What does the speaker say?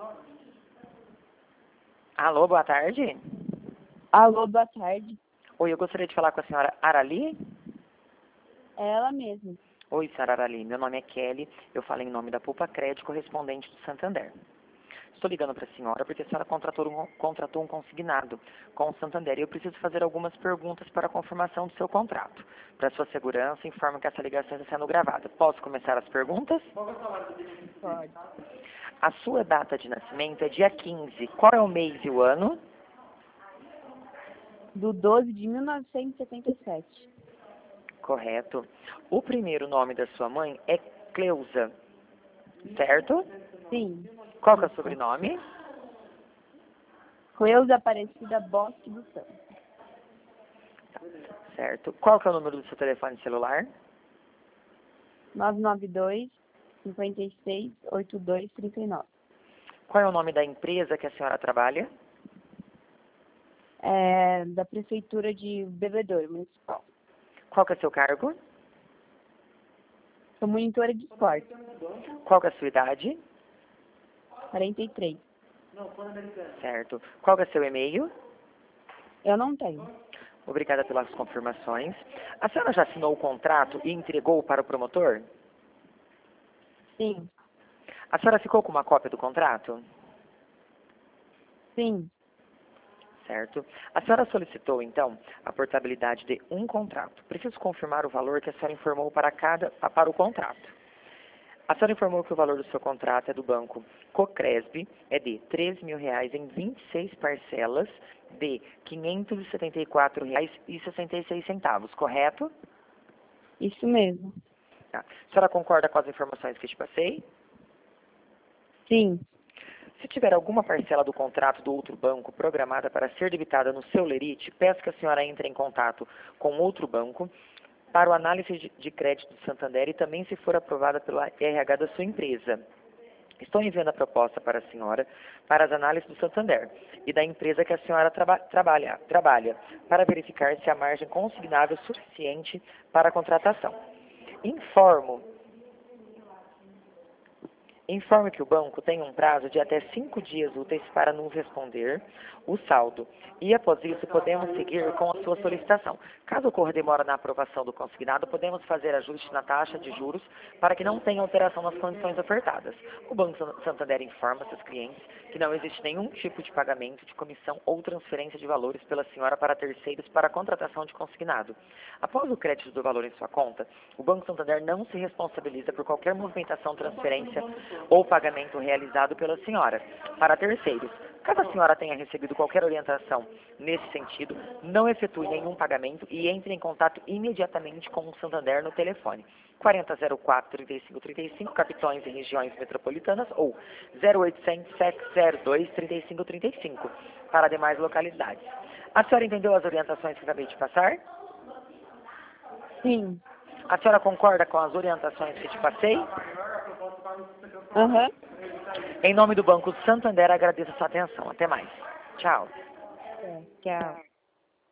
Alô, boa tarde. Alô, boa tarde. Oi, eu gostaria de falar com a senhora Arali. É ela mesma. Oi, senhora Arali, meu nome é Kelly, eu falo em nome da Poupa Crédito, correspondente do Santander. Estou ligando para a senhora porque a senhora contratou um consignado com o Santander e eu preciso fazer algumas perguntas para a confirmação do seu contrato. Para sua segurança, informo que essa ligação está sendo gravada. Posso começar as perguntas? Pode. A sua data de nascimento é dia 15. Qual é o mês e o ano? Do 12 de 1977. Correto. O primeiro nome da sua mãe é Cleusa, certo? Sim. Qual que é o sobrenome? Cleusa Aparecida Bosque do Santo. Certo. Qual que é o número do seu telefone celular? 992 56 8239. Qual é o nome da empresa que a senhora trabalha? É da Prefeitura de Bebedouro Municipal. Qual que é o seu cargo? Sou monitora de esporte. Qual que é a sua idade? 43. Certo. Qual que é o seu e-mail? Eu não tenho. Obrigada pelas confirmações. A senhora já assinou o contrato e entregou para o promotor? Sim. A senhora ficou com uma cópia do contrato? Sim. Certo. A senhora solicitou, então, a portabilidade de um contrato. Preciso confirmar o valor que a senhora informou para o contrato. A senhora informou que o valor do seu contrato é do banco Cocresb, é de R$13.000 em 26 parcelas de R$574,66, correto? Isso mesmo. Tá. A senhora concorda com as informações que te passei? Sim. Se tiver alguma parcela do contrato do outro banco programada para ser debitada no seu lerite, peço que a senhora entre em contato com outro banco para o análise de crédito do Santander e também se for aprovada pela RH da sua empresa. Estou enviando a proposta para a senhora para as análises do Santander e da empresa que a senhora trabalha, para verificar se há margem consignável suficiente para a contratação. Informe que o banco tem um prazo de até 5 dias úteis para nos responder o saldo. E após isso, podemos seguir com a sua solicitação. Caso ocorra demora na aprovação do consignado, podemos fazer ajuste na taxa de juros para que não tenha alteração nas condições ofertadas. O Banco Santander informa seus clientes que não existe nenhum tipo de pagamento de comissão ou transferência de valores pela senhora para terceiros para a contratação de consignado. Após o crédito do valor em sua conta, o Banco Santander não se responsabiliza por qualquer movimentação, transferência ou pagamento realizado pela senhora para terceiros. Caso a senhora tenha recebido qualquer orientação nesse sentido, não efetue nenhum pagamento e entre em contato imediatamente com o Santander no telefone 4004-3535, capitões e regiões metropolitanas, ou 0800-702-3535, para demais localidades. A senhora entendeu as orientações que acabei de passar? Sim. A senhora concorda com as orientações que te passei? Aham. Em nome do Banco Santander, agradeço a sua atenção. Até mais. Tchau. Tchau.